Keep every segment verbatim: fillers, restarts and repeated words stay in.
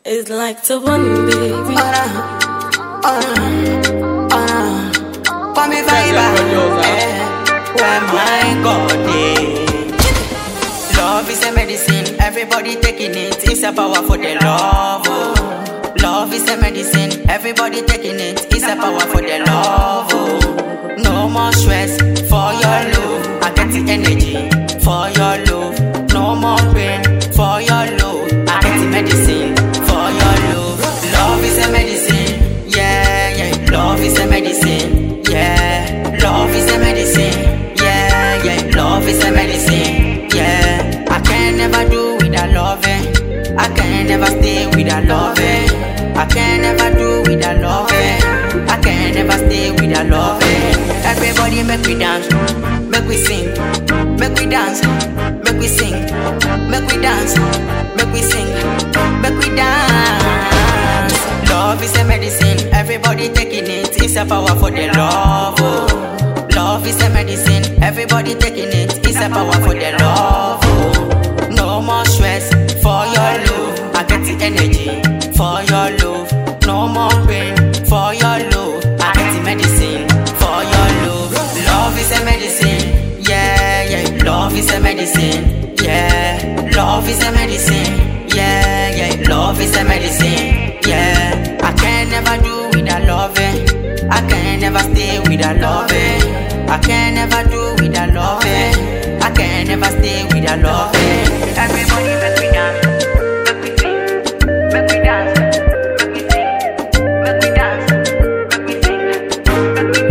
It's like to one baby. Oh no, oh no, oh no. Call me vibe, yeah. Where my God is. Love is a medicine, everybody taking it. It's a power for the love. Oh. Love is a medicine, everybody taking it. It's a power for the love. Oh. No more stress for your love. I get the energy for your love. No more pain for your love. I get the medicine for your love. Love is a medicine, yeah, yeah. Love is a medicine, yeah. Love is a medicine, yeah, yeah. Love is a medicine, yeah. I can never do without loving. I can never stay without loving. I can never do without loving. I can never stay without loving. Everybody make we dance, make we sing, make we dance, make we sing, make we dance, make we sing, make we dance. Love is a medicine, everybody taking it. It's a power for the love. Oh. Love is a medicine, everybody taking it. It's a power for the love. Oh. No more stress for your love. I get the energy for your love. No more pain for your love. I get the medicine for your love. Love is a medicine, yeah, yeah. Love is a medicine, yeah. Love is a medicine, yeah, yeah. Love is a medicine, yeah. I can never do without loving. I can never stay without loving. I can never do without loving. I can never stay without loving. Everybody make me dance, make me sing, make me dance, make me sing, make me dance, make me sing, make me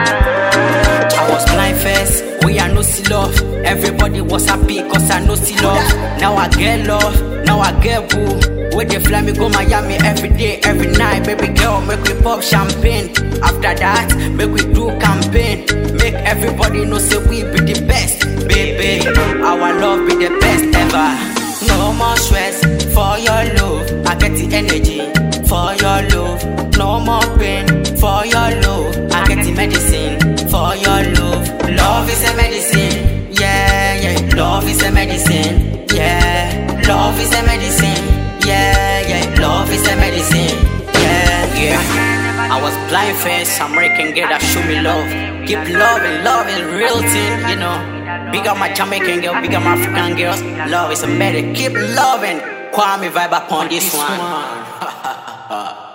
dance. I was blind first, we are no see love. Everybody was happy cause I no see love. Now I get love, now I get boo. Where they fly me go Miami every day, every night. Baby girl, make we pop champagne. After that, make we do campaign. Make everybody know say we be the best. Baby, our love be the best ever. No more stress for your love. I get the energy for your love. No more pain for your love. I get the medicine for your love. Love is a medicine, yeah, yeah. Love is a medicine, yeah. Love is a medicine. Yeah, yeah, love is a medicine. Yeah, yeah. I was blind first, American girl that show me love. Keep loving, love is real thing, you know. Big up my Jamaican girl, big up my African girls. Love is a medicine. Keep loving. Kwame vibe upon this one.